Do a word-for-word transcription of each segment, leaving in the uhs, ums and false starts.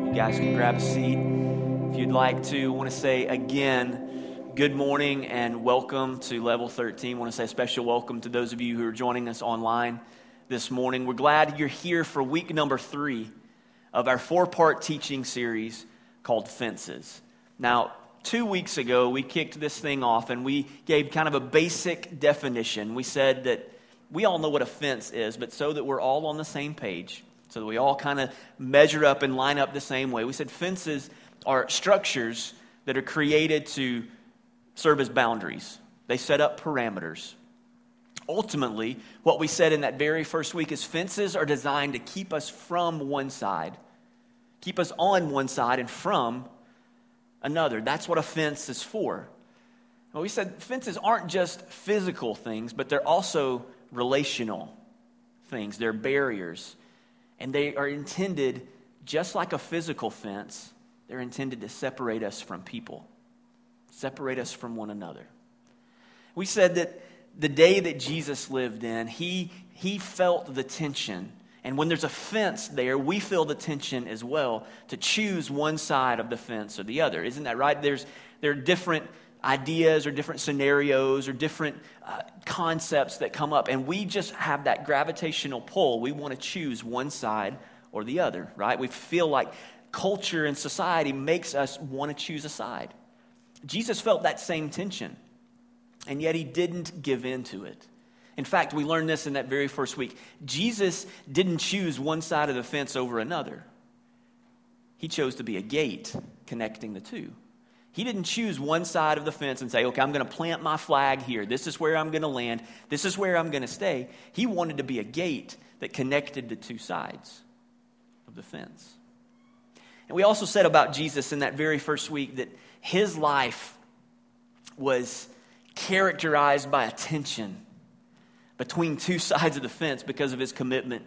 You guys can grab a seat if you'd like to. I want to say again, good morning and welcome to Level thirteen. I want to say a special welcome to those of you who are joining us online this morning. We're glad you're here for week number three of our four-part teaching series called Fences. Now, two weeks ago, we kicked this thing off and we gave kind of a basic definition. We said that we all know what a fence is, but so that we're all on the same page, so that we all kind of measure up and line up the same way, we said fences are structures that are created to serve as boundaries. They set up parameters. Ultimately, what we said in that very first week is fences are designed to keep us from one side, keep us on one side and from another. That's what a fence is for. Well, we said fences aren't just physical things, but they're also relational things. They're barriers. And they are intended, just like a physical fence, they're intended to separate us from people, separate us from one another. We said that the day that Jesus lived in, he, he felt the tension. And when there's a fence there, we feel the tension as well to choose one side of the fence or the other. Isn't that right? There's there are different ideas or different scenarios or different uh, concepts that come up. And we just have that gravitational pull. We want to choose one side or the other, right? We feel like culture and society makes us want to choose a side. Jesus felt that same tension, and yet he didn't give in to it. In fact, we learned this in that very first week. Jesus didn't choose one side of the fence over another. He chose to be a gate connecting the two. He didn't choose one side of the fence and say, okay, I'm going to plant my flag here. This is where I'm going to land. This is where I'm going to stay. He wanted to be a gate that connected the two sides of the fence. And we also said about Jesus in that very first week that his life was characterized by a tension between two sides of the fence because of his commitment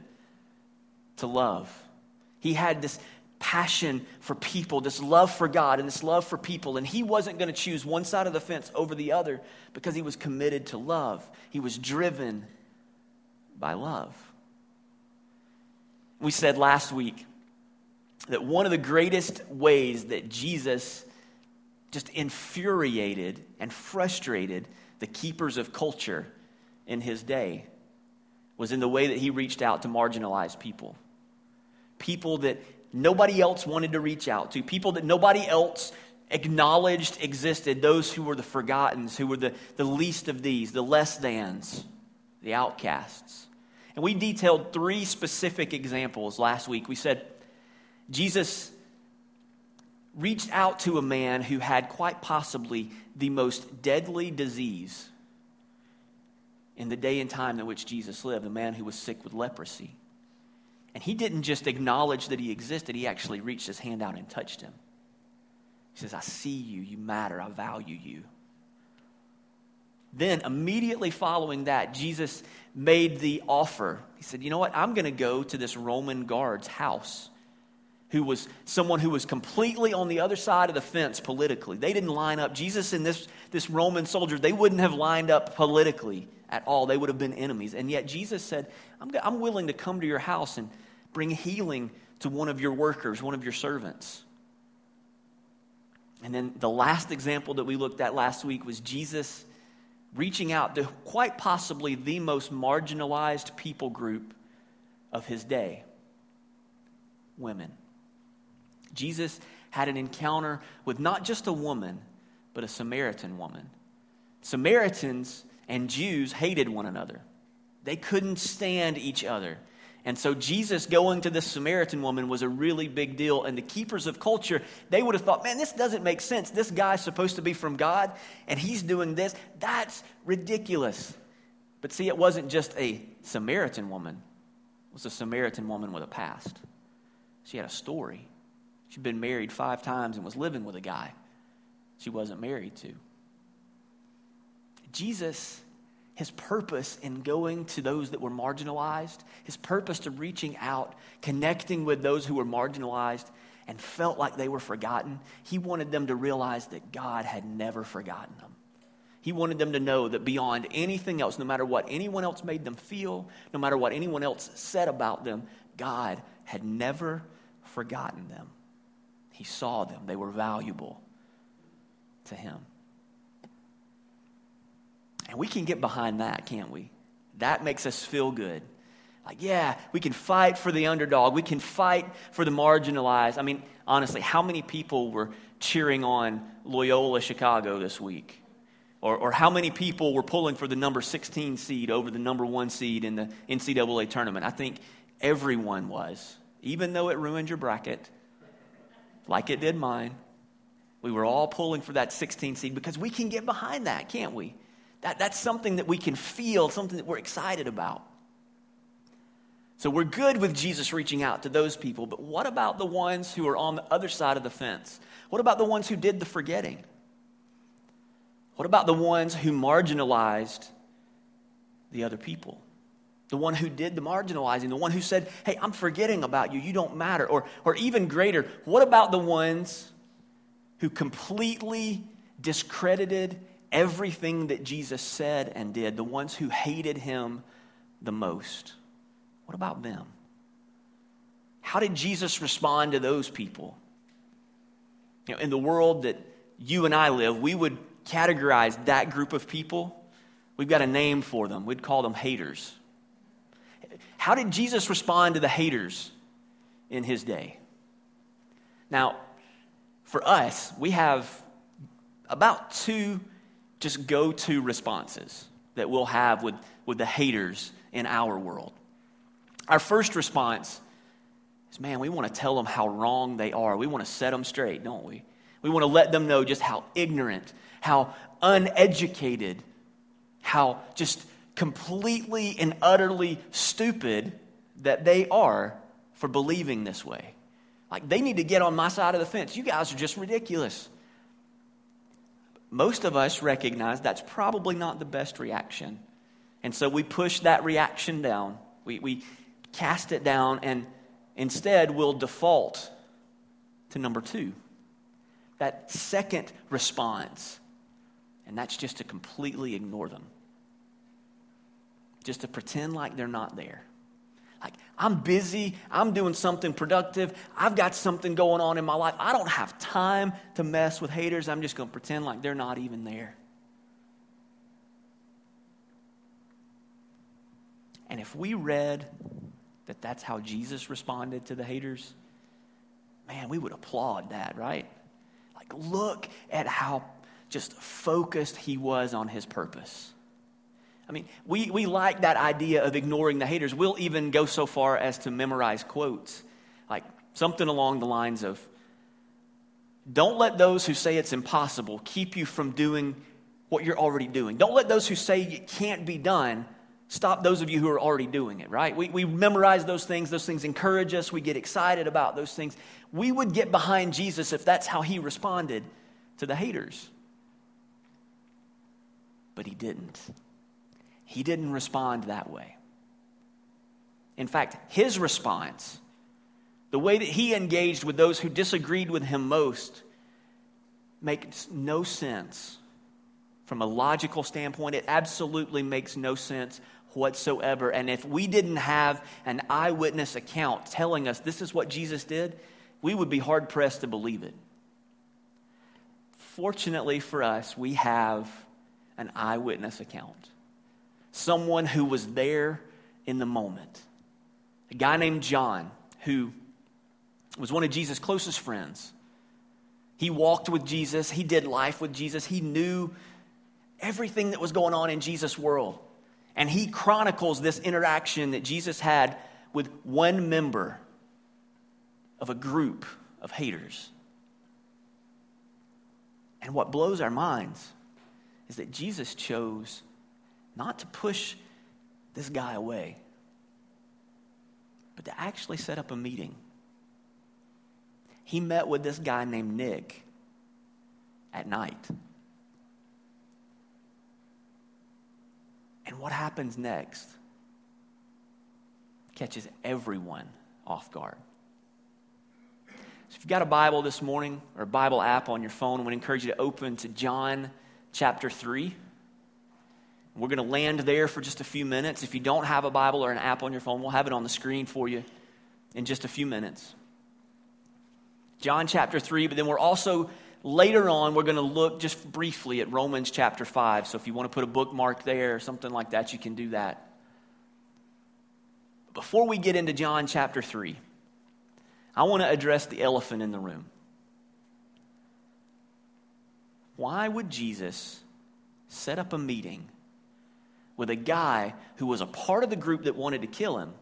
to love. He had this passion for people, this love for God and this love for people, and he wasn't going to choose one side of the fence over the other because he was committed to love. He was driven by love. We said last week that one of the greatest ways that Jesus just infuriated and frustrated the keepers of culture in his day was in the way that he reached out to marginalized people. People that nobody else wanted to reach out to. People that nobody else acknowledged existed. Those who were the forgotten, who were the, the least of these, the less thans, the outcasts. And we detailed three specific examples last week. We said Jesus reached out to a man who had quite possibly the most deadly disease in the day and time in which Jesus lived, a man who was sick with leprosy. And he didn't just acknowledge that he existed, he actually reached his hand out and touched him. He says, I see you, you matter, I value you. Then immediately following that, Jesus made the offer. He said, you know what, I'm going to go to this Roman guard's house, who was someone who was completely on the other side of the fence politically. They didn't line up. Jesus and this, this Roman soldier, they wouldn't have lined up politically at all. They would have been enemies. And yet Jesus said, I'm, I'm willing to come to your house and bring healing to one of your workers, one of your servants. And then the last example that we looked at last week was Jesus reaching out to quite possibly the most marginalized people group of his day, women. Jesus had an encounter with not just a woman, but a Samaritan woman. Samaritans and Jews hated one another. They couldn't stand each other. And so Jesus going to this Samaritan woman was a really big deal. And the keepers of culture, they would have thought, man, this doesn't make sense. This guy's supposed to be from God, and he's doing this. That's ridiculous. But see, it wasn't just a Samaritan woman. It was a Samaritan woman with a past. She had a story. She'd been married five times and was living with a guy she wasn't married to. Jesus, his purpose in going to those that were marginalized, his purpose to reaching out, connecting with those who were marginalized and felt like they were forgotten, he wanted them to realize that God had never forgotten them. He wanted them to know that beyond anything else, no matter what anyone else made them feel, no matter what anyone else said about them, God had never forgotten them. He saw them. They were valuable to him. And we can get behind that, can't we? That makes us feel good. Like, yeah, we can fight for the underdog. We can fight for the marginalized. I mean, honestly, how many people were cheering on Loyola Chicago this week? Or, or how many people were pulling for the number sixteen seed over the number one seed in the N C double A tournament? I think everyone was, even though it ruined your bracket, like it did mine. We were all pulling for that sixteen seed because we can get behind that, can't we? That, that's something that we can feel, something that we're excited about. So we're good with Jesus reaching out to those people, but what about the ones who are on the other side of the fence? What about the ones who did the forgetting? What about the ones who marginalized the other people? The one who did the marginalizing, the one who said, hey, I'm forgetting about you, you don't matter. Or, or even greater, what about the ones who completely discredited everything that Jesus said and did, the ones who hated him the most? What about them? How did Jesus respond to those people? You know, in the world that you and I live, we would categorize that group of people. We've got a name for them. We'd call them haters. How did Jesus respond to the haters in his day? Now, for us, we have about two just go-to responses that we'll have with, with the haters in our world. Our first response is, man, we want to tell them how wrong they are. We want to set them straight, don't we? We want to let them know just how ignorant, how uneducated, how just completely and utterly stupid that they are for believing this way. Like, they need to get on my side of the fence. You guys are just ridiculous. Most of us recognize that's probably not the best reaction. And so we push that reaction down. We, we cast it down, and instead we'll default to number two. That second response. And that's just to completely ignore them. Just to pretend like they're not there. Like, I'm busy, I'm doing something productive, I've got something going on in my life. I don't have time to mess with haters. I'm just going to pretend like they're not even there. And if we read that that's how Jesus responded to the haters, man, we would applaud that, right? Like, look at how just focused he was on his purpose. I mean, we, we like that idea of ignoring the haters. We'll even go so far as to memorize quotes, like something along the lines of, don't let those who say it's impossible keep you from doing what you're already doing. Don't let those who say it can't be done stop those of you who are already doing it, right? We, we memorize those things. Those things encourage us. We get excited about those things. We would get behind Jesus if that's how he responded to the haters. But he didn't. He didn't respond that way. In fact, his response, the way that he engaged with those who disagreed with him most, makes no sense from a logical standpoint. It absolutely makes no sense whatsoever. And if we didn't have an eyewitness account telling us this is what Jesus did, we would be hard-pressed to believe it. Fortunately for us, we have an eyewitness account. Someone who was there in the moment. A guy named John, who was one of Jesus' closest friends. He walked with Jesus. He did life with Jesus. He knew everything that was going on in Jesus' world. And he chronicles this interaction that Jesus had with one member of a group of haters. And what blows our minds is that Jesus chose not to push this guy away, but to actually set up a meeting. He met with this guy named Nick at night. And what happens next catches everyone off guard. So if you've got a Bible this morning or a Bible app on your phone, I would encourage you to open to John chapter three. We're going to land there for just a few minutes. If you don't have a Bible or an app on your phone, we'll have it on the screen for you in just a few minutes. John chapter three, but then we're also, later on, we're going to look just briefly at Romans chapter five. So if you want to put a bookmark there or something like that, you can do that. Before we get into John chapter three, I want to address the elephant in the room. Why would Jesus set up a meeting with a guy who was a part of the group that wanted to kill him,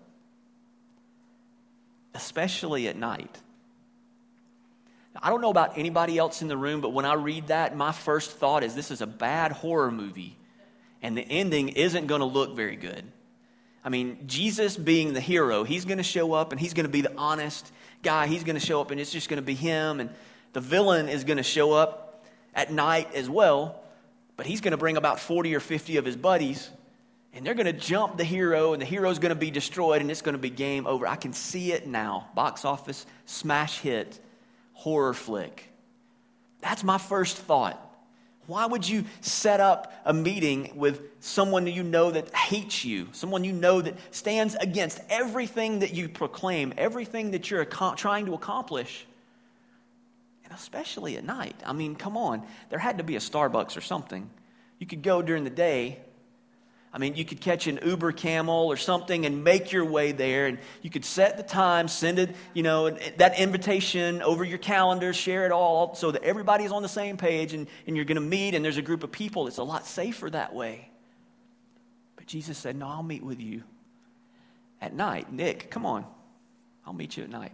especially at night? Now, I don't know about anybody else in the room, but when I read that, my first thought is this is a bad horror movie, and the ending isn't going to look very good. I mean, Jesus being the hero, he's going to show up, and he's going to be the honest guy. He's going to show up, and it's just going to be him, and the villain is going to show up at night as well, but he's going to bring about forty or fifty of his buddies, and they're going to jump the hero, and the hero's going to be destroyed, and it's going to be game over. I can see it now. Box office, smash hit, horror flick. That's my first thought. Why would you set up a meeting with someone that you know that hates you, someone you know that stands against everything that you proclaim, everything that you're ac- trying to accomplish? And especially at night. I mean, come on. There had to be a Starbucks or something. You could go during the day. I mean, you could catch an Uber Camel or something and make your way there. And you could set the time, send it, you know, that invitation over your calendar, share it all so that everybody's on the same page and, and you're going to meet and there's a group of people. It's a lot safer that way. But Jesus said, no, I'll meet with you at night. Nick, come on. I'll meet you at night.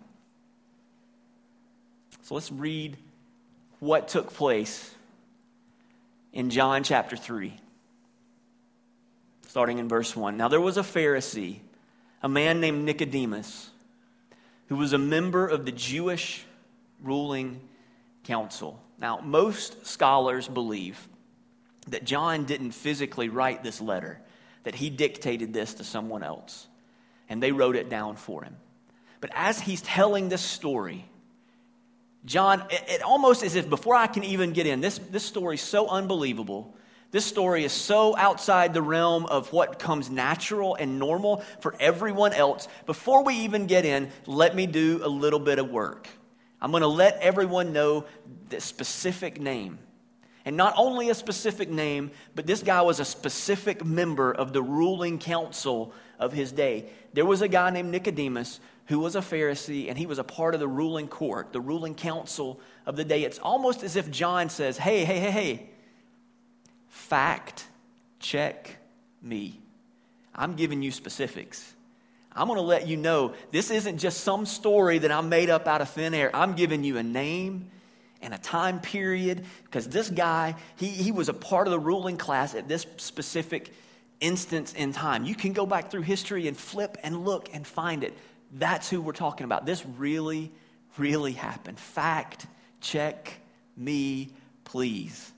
So let's read what took place in John chapter three. Starting in verse one. Now there was a Pharisee, a man named Nicodemus, who was a member of the Jewish ruling council. Now most scholars believe that John didn't physically write this letter, that he dictated this to someone else, and they wrote it down for him. But as he's telling this story, John, it, it almost as if before I can even get in, this, this story is so unbelievable. This story is so outside the realm of what comes natural and normal for everyone else. Before we even get in, let me do a little bit of work. I'm going to let everyone know the specific name. And not only a specific name, but this guy was a specific member of the ruling council of his day. There was a guy named Nicodemus who was a Pharisee, and he was a part of the ruling court, the ruling council of the day. It's almost as if John says, hey, hey, hey, hey, fact check me. I'm giving you specifics. I'm going to let you know this isn't just some story that I made up out of thin air. I'm giving you a name and a time period because this guy, he, he was a part of the ruling class at this specific instance in time. You can go back through history and flip and look and find it. That's who we're talking about. This really, really happened. Fact check me, please.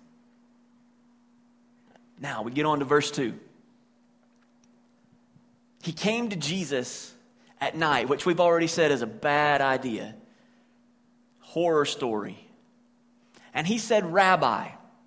Now, we get on to verse two. He came to Jesus at night, which we've already said is a bad idea. Horror story. And he said, Rabbi,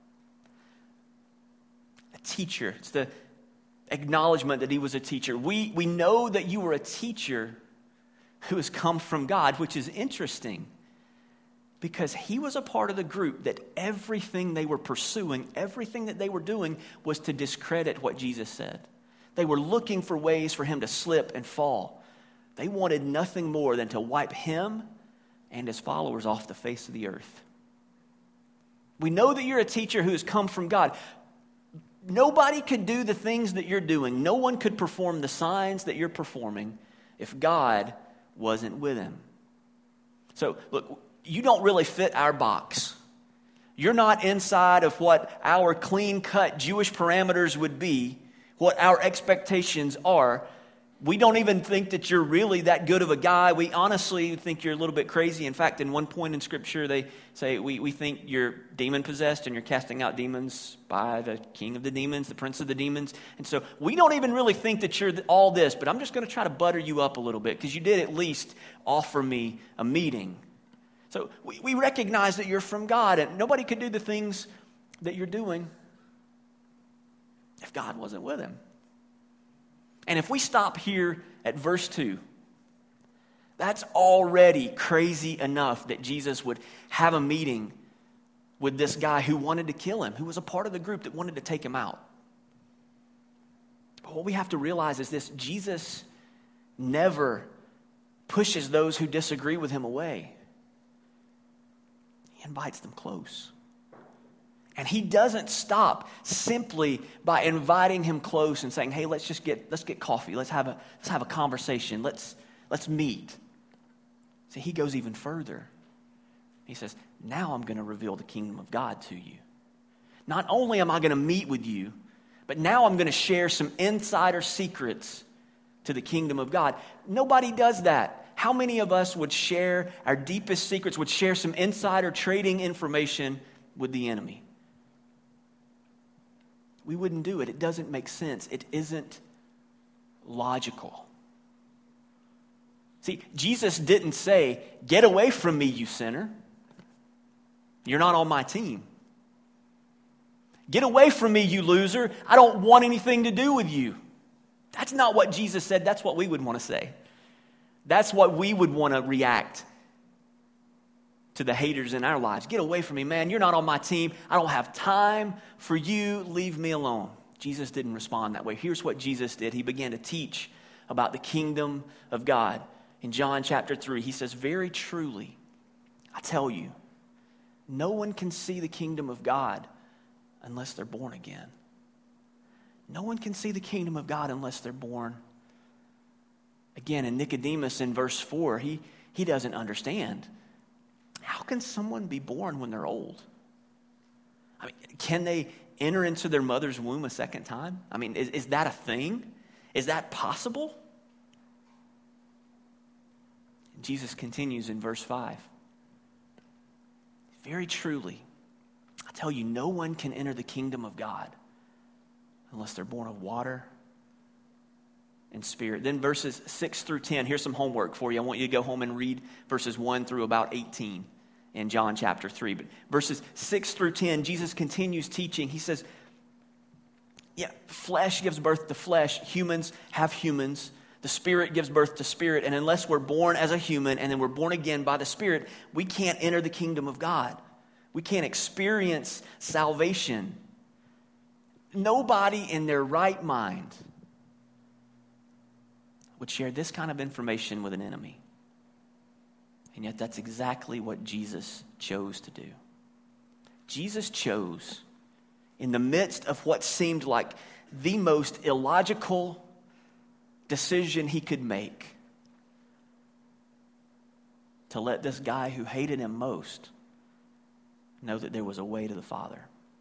a teacher. It's the acknowledgement that he was a teacher. We, we know that you were a teacher who has come from God, which is interesting. Because he was a part of the group that everything they were pursuing, everything that they were doing was to discredit what Jesus said. They were looking for ways for him to slip and fall. They wanted nothing more than to wipe him and his followers off the face of the earth. We know that you're a teacher who has come from God. Nobody could do the things that you're doing. No one could perform the signs that you're performing if God wasn't with him. So, look, you don't really fit our box. You're not inside of what our clean-cut Jewish parameters would be, what our expectations are. We don't even think that you're really that good of a guy. We honestly think you're a little bit crazy. In fact, in one point in Scripture, they say we, we think you're demon-possessed and you're casting out demons by the king of the demons, the prince of the demons. And so we don't even really think that you're all this, but I'm just going to try to butter you up a little bit because you did at least offer me a meeting. So we, we recognize that you're from God, and nobody could do the things that you're doing if God wasn't with him. And if we stop here at verse two, That's already crazy enough that Jesus would have a meeting with this guy who wanted to kill him, who was a part of the group that wanted to take him out. But what we have to realize is this: Jesus never pushes those who disagree with him away. He invites them close. And he doesn't stop simply by inviting him close and saying, hey, let's just get let's get coffee. Let's have a let's have a conversation. Let's let's meet. So he goes even further. He says, now I'm going to reveal the kingdom of God to you. Not only am I going to meet with you, but now I'm going to share some insider secrets to the kingdom of God. Nobody does that. How many of us would share our deepest secrets, would share some insider trading information with the enemy? We wouldn't do it. It doesn't make sense. It isn't logical. See, Jesus didn't say, get away from me, you sinner. You're not on my team. Get away from me, you loser. I don't want anything to do with you. That's not what Jesus said. That's what we would want to say. That's what we would want to react to the haters in our lives. Get away from me, man. You're not on my team. I don't have time for you. Leave me alone. Jesus didn't respond that way. Here's what Jesus did. He began to teach about the kingdom of God. In John chapter three, he says, very truly, I tell you, no one can see the kingdom of God unless they're born again. No one can see the kingdom of God unless they're born again. And Nicodemus in verse four, he, he doesn't understand. How can someone be born when they're old? I mean, can they enter into their mother's womb a second time? I mean, is, is that a thing? Is that possible? Jesus continues in verse five. Very truly, I tell you, no one can enter the kingdom of God unless they're born of water and spirit. Then verses six through ten, here's some homework for you. I want you to go home and read verses one through about eighteen in John chapter three. But verses six through ten, Jesus continues teaching. He says, yeah, flesh gives birth to flesh. Humans have humans. The Spirit gives birth to spirit. And unless we're born as a human and then we're born again by the Spirit, we can't enter the kingdom of God. We can't experience salvation. Nobody in their right mind would share this kind of information with an enemy. And yet that's exactly what Jesus chose to do. Jesus chose, in the midst of what seemed like the most illogical decision he could make, to let this guy who hated him most know that there was a way to the Father.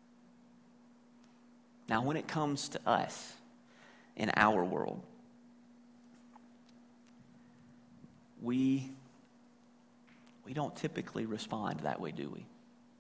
Now, when it comes to us in our world, we we don't typically respond that way, do we?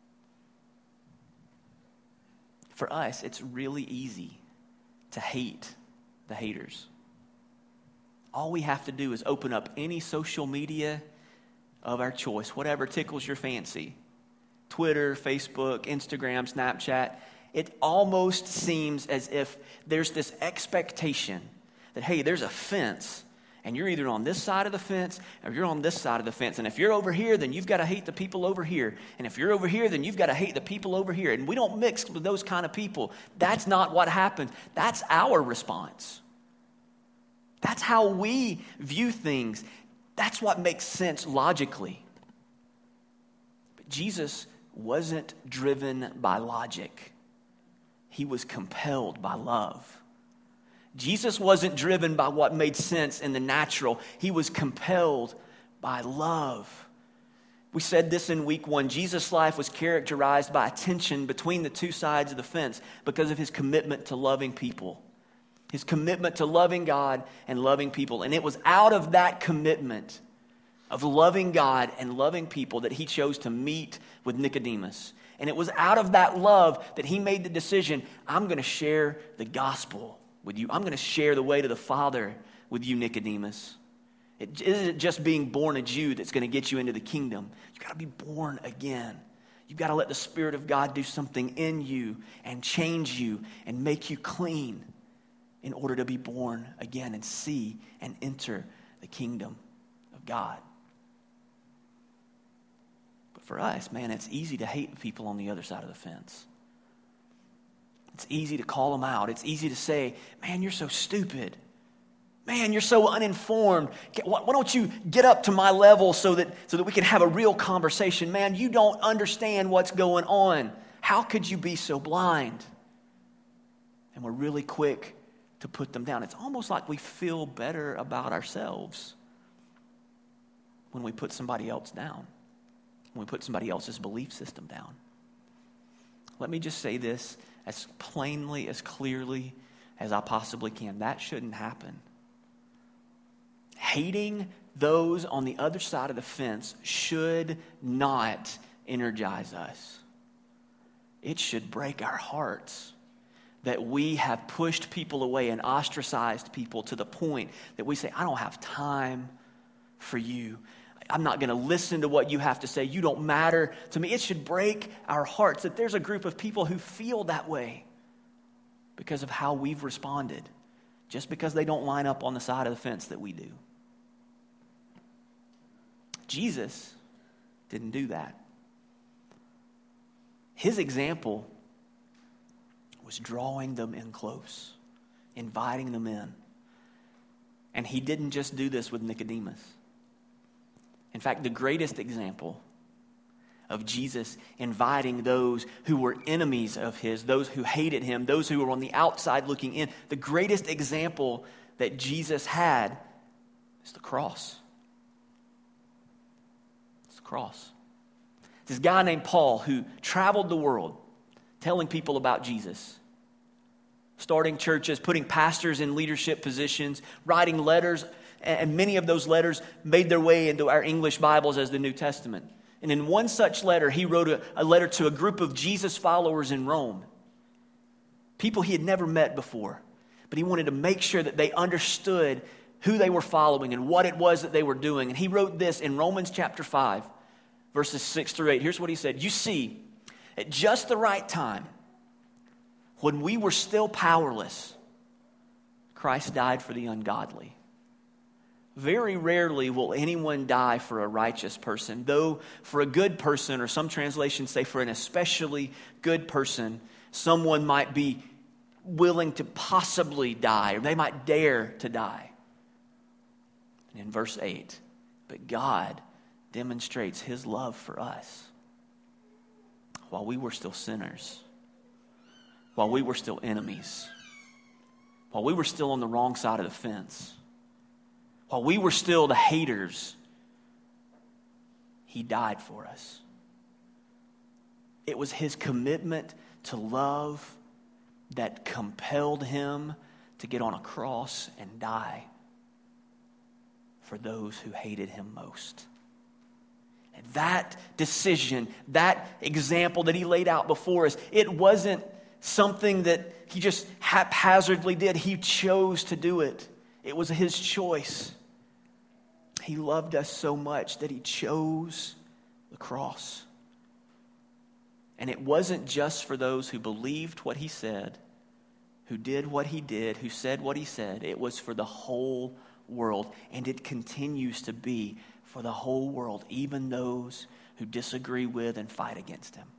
For us, it's really easy to hate the haters. All we have to do is open up any social media of our choice, whatever tickles your fancy. Twitter, Facebook, Instagram, Snapchat. It almost seems as if there's this expectation that, hey, there's a fence, and you're either on this side of the fence or you're on this side of the fence. And if you're over here, then you've got to hate the people over here. And if you're over here, then you've got to hate the people over here. And we don't mix with those kind of people. That's not what happens. That's our response. That's how we view things. That's what makes sense logically. But Jesus wasn't driven by logic. He was compelled by love. Jesus wasn't driven by what made sense in the natural. He was compelled by love. We said this in week one. Jesus' life was characterized by a tension between the two sides of the fence because of his commitment to loving people. His commitment to loving God and loving people. And it was out of that commitment of loving God and loving people that he chose to meet with Nicodemus. And it was out of that love that he made the decision, I'm going to share the gospel with you. I'm going to share the way to the Father with you, Nicodemus. It isn't just being born a Jew that's going to get you into the kingdom. You've got to be born again. You've got to let the Spirit of God do something in you and change you and make you clean in order to be born again and see and enter the kingdom of of God. But for us, man, it's easy to hate the people on the other side of the fence. It's easy to call them out. It's easy to say, man, you're so stupid. Man, you're so uninformed. Why don't you get up to my level so that, so that we can have a real conversation? Man, you don't understand what's going on. How could you be so blind? And we're really quick to put them down. It's almost like we feel better about ourselves when we put somebody else down, when we put somebody else's belief system down. Let me just say this as plainly, as clearly as I possibly can. That shouldn't happen. Hating those on the other side of the fence should not energize us. It should break our hearts that we have pushed people away and ostracized people to the point that we say, I don't have time for you. I'm not going to listen to what you have to say. You don't matter to me. It should break our hearts that there's a group of people who feel that way because of how we've responded, just because they don't line up on the side of the fence that we do. Jesus didn't do that. His example was drawing them in close, inviting them in. And he didn't just do this with Nicodemus. In fact, the greatest example of Jesus inviting those who were enemies of his, those who hated him, those who were on the outside looking in, the greatest example that Jesus had is the cross. It's the cross. This guy named Paul who traveled the world telling people about Jesus, starting churches, putting pastors in leadership positions, writing letters, and many of those letters made their way into our English Bibles as the New Testament. And in one such letter, he wrote a, a letter to a group of Jesus followers in Rome, people he had never met before, but he wanted to make sure that they understood who they were following and what it was that they were doing. And he wrote this in Romans chapter five, verses six through eight. Here's what he said. You see, at just the right time, when we were still powerless, Christ died for the ungodly. Very rarely will anyone die for a righteous person, though for a good person, or some translations say for an especially good person, someone might be willing to possibly die, or they might dare to die. And in verse eight, but God demonstrates his love for us while we were still sinners, while we were still enemies, while we were still on the wrong side of the fence, while we were still the haters, he died for us. It was his commitment to love that compelled him to get on a cross and die for those who hated him most. And that decision, that example that he laid out before us, it wasn't something that he just haphazardly did. He chose to do it. It was his choice. He loved us so much that he chose the cross. And it wasn't just for those who believed what he said, who did what he did, who said what he said. It was for the whole world. And it continues to be for the whole world, even those who disagree with and fight against him.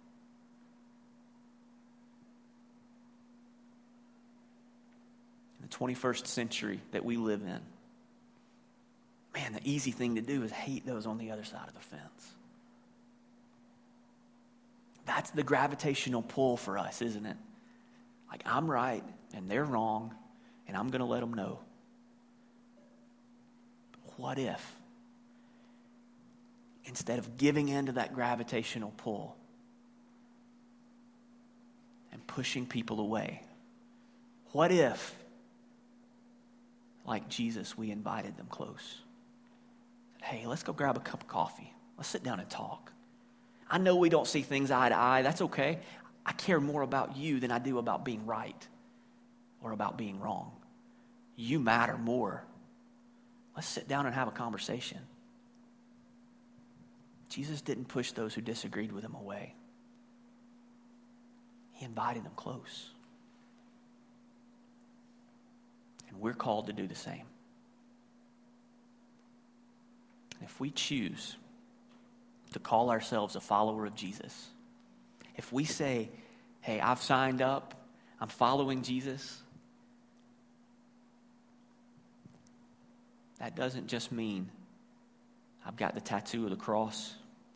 In the twenty-first century that we live in, man, the easy thing to do is hate those on the other side of the fence. That's the gravitational pull for us, isn't it? Like, I'm right and they're wrong, and I'm going to let them know. But what if, instead of giving into that gravitational pull and pushing people away, what if, like Jesus, we invited them close? Hey, let's go grab a cup of coffee. Let's sit down and talk. I know we don't see things eye to eye. That's okay. I care more about you than I do about being right or about being wrong. You matter more. Let's sit down and have a conversation. Jesus didn't push those who disagreed with him away. He invited them close. And we're called to do the same. If we choose to call ourselves a follower of Jesus, if we say, hey, I've signed up, I'm following Jesus, that doesn't just mean I've got the tattoo of the cross.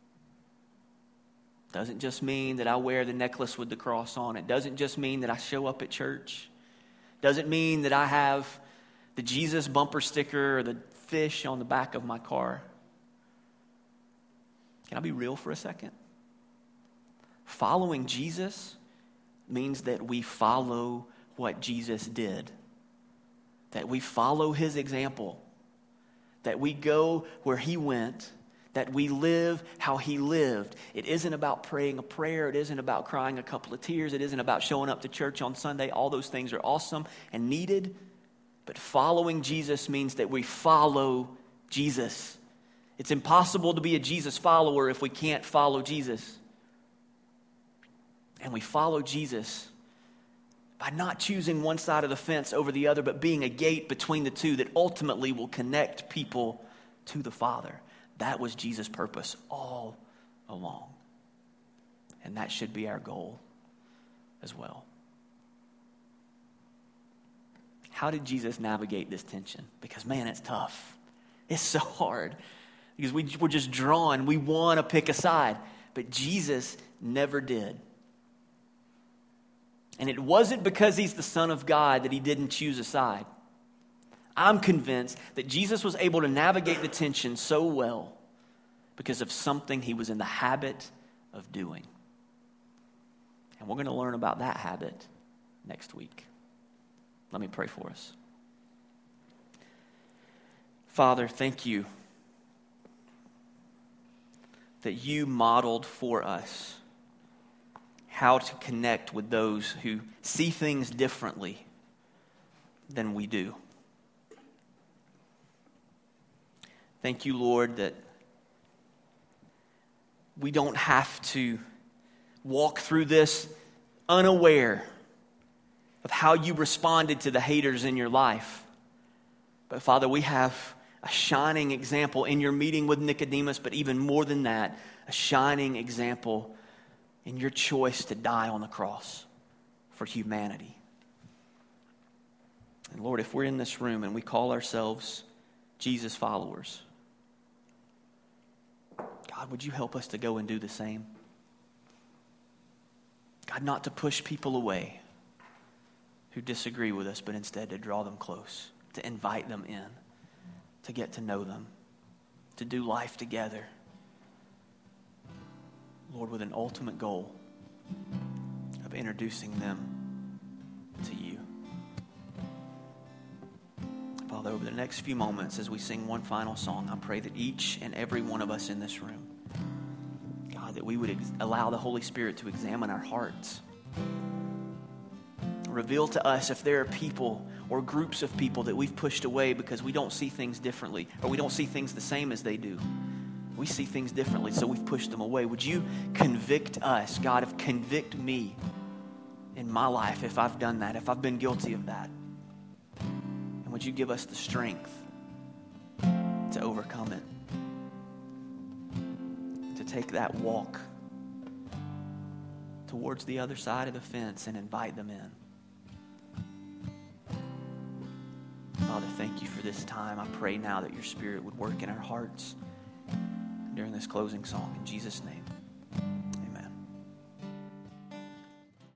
Doesn't just mean that I wear the necklace with the cross on it. Doesn't just mean that I show up at church. Doesn't mean that I have the Jesus bumper sticker or the fish on the back of my car. Can I be real for a second? Following Jesus means that we follow what Jesus did. That we follow his example. That we go where he went. That we live how he lived. It isn't about praying a prayer. It isn't about crying a couple of tears. It isn't about showing up to church on Sunday. All those things are awesome and needed. But following Jesus means that we follow Jesus. It's impossible to be a Jesus follower if we can't follow Jesus. And we follow Jesus by not choosing one side of the fence over the other, but being a gate between the two that ultimately will connect people to the Father. That was Jesus' purpose all along. And that should be our goal as well. How did Jesus navigate this tension? Because, man, it's tough. It's so hard. Because we, we're just drawn. We want to pick a side. But Jesus never did. And it wasn't because he's the Son of God that he didn't choose a side. I'm convinced that Jesus was able to navigate the tension so well because of something he was in the habit of doing. And we're going to learn about that habit next week. Let me pray for us. Father, thank you that you modeled for us how to connect with those who see things differently than we do. Thank you, Lord, that we don't have to walk through this unaware of how you responded to the haters in your life. But Father, we have a shining example in your meeting with Nicodemus, but even more than that, a shining example in your choice to die on the cross for humanity. And Lord, if we're in this room and we call ourselves Jesus followers, God, would you help us to go and do the same? God, not to push people away who disagree with us, but instead to draw them close, to invite them in, to get to know them, to do life together. Lord, with an ultimate goal of introducing them to you. Father, over the next few moments as we sing one final song, I pray that each and every one of us in this room, God, that we would ex- allow the Holy Spirit to examine our hearts. Reveal to us if there are people or groups of people that we've pushed away because we don't see things differently or we don't see things the same as they do. We see things differently, so we've pushed them away. Would you convict us, God, if convict me in my life if I've done that, if I've been guilty of that? And would you give us the strength to overcome it, to take that walk towards the other side of the fence and invite them in? Father, thank you for this time. I pray now that your Spirit would work in our hearts during this closing song. In Jesus' name.